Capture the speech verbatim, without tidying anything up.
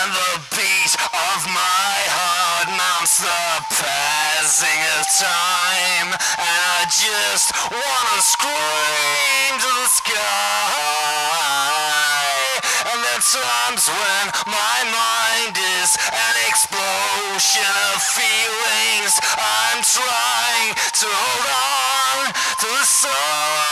and the beat of my heart numbs the passing of time, and I just wanna scream to the sky. And there are times when my mind is an explosion of feelings. I'm trying to hold on to the soul